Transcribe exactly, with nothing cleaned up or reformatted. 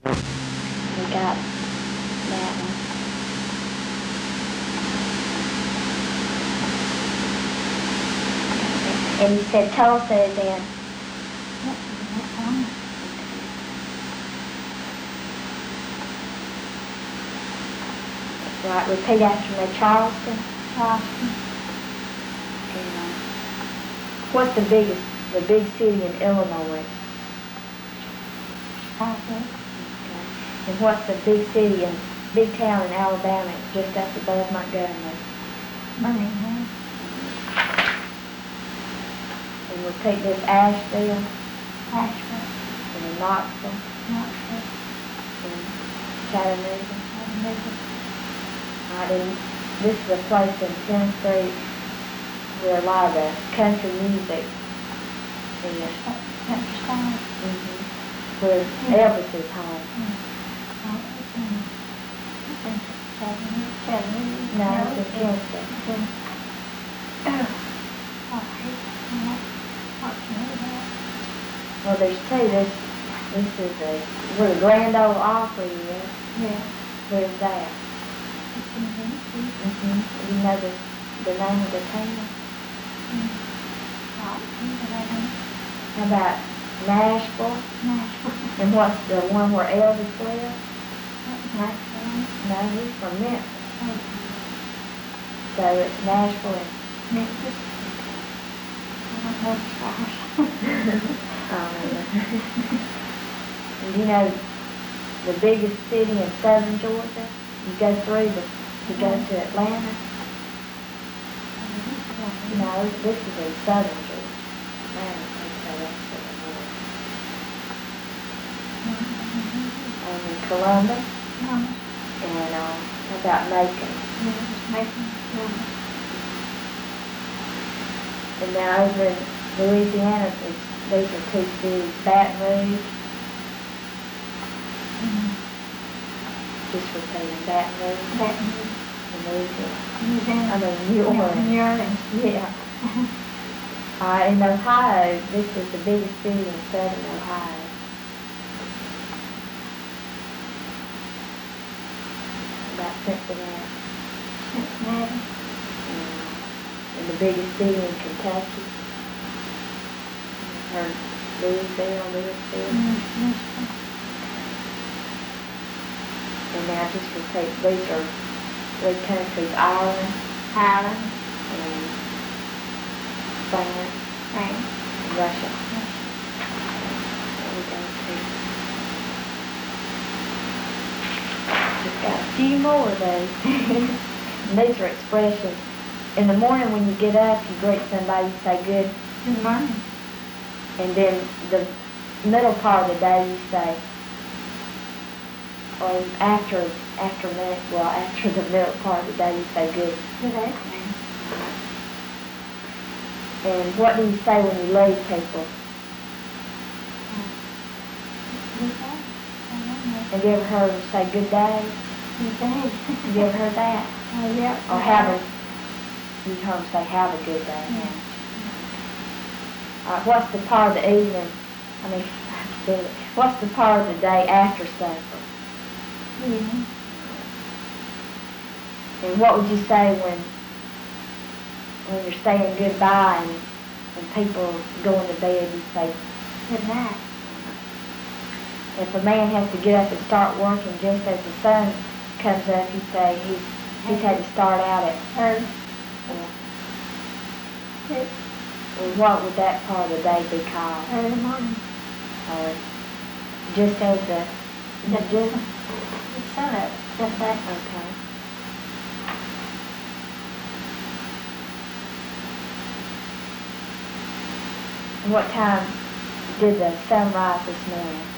We got that one. And you said Tulsa is in? Right, repeat after me. Charleston. Charleston. And, uh, what's the biggest, the big city in Illinois? Chicago. Okay. And what's the big city and big town in Alabama, just up above Montgomery? Birmingham. And repeat this. Asheville. Asheville. And then Knoxville. Knoxville. And Chattanooga. Chattanooga. Right, and this is a place in Tennessee where a lot of the country music is. Country style. Mm-hmm. Where Elvis is home. Oh, it's in, it's in Chattanooga. Chattanooga. No, it's in Tennessee. It's in, oh, I hate that. What can I do? Well, there's two. This, this is a, where the Grand Ole Opry is. Yeah. Where's that? It's in Tennessee. Mm-hmm. You know the, the name of the town? Mm. Oh, but I don't. How about Nashville? Nashville. And what's the one where Elvis lives? Nashville. No, he's from Memphis. Oh, So it's Nashville and Memphis. I don't know the stars. Oh, no. And you know the biggest city in southern Georgia? You go through the, to go to Atlanta? No, this is in southern Georgia. Atlanta, they say that's to the north. Um, in Columbus, No. and um, how about Macon? Yeah, it's making Columbus. And now over in Louisiana, it's, these are two cities, Baton Rouge. Mm-hmm. Just repeating, Baton Rouge. Baton Rouge. And Louisiana. Louisiana. I mean, New Orleans. New Orleans. Yeah. Uh, in Ohio, this is the biggest city in southern Ohio. About Cincinnati. Cincinnati. Uh, and the biggest city in Kentucky. Or Louisville, Louisville. Mm-hmm. And now just repeat, these are three countries, Ireland, Ireland. and France, France. and Russia. There we go, too. Just got a few more of those. And these are expressions. In the morning when you get up, you greet somebody, you say good. Good morning. And then the middle part of the day you say, or after, after minute, well, after the middle part of the day you say good. Good afternoon. And what do you say when you leave people? Good day. I don't know. Have you ever heard them say good day? Good day. Have you ever heard that? Oh, yeah. Or have a, you heard them say have a good day. Yeah. Uh, what's the part of the evening, I mean, what's the part of the day after supper? Evening. And what would you say when when you're saying goodbye and, and people going to bed, you say Good night. if a man has to get up and start working just as the sun comes up, you say he's he's had to start out at Early. well, Good. well, what would that part of the day be called? Early morning. Or just as the Just, just just shut up. Just that. okay. And what time did the sun rise this morning?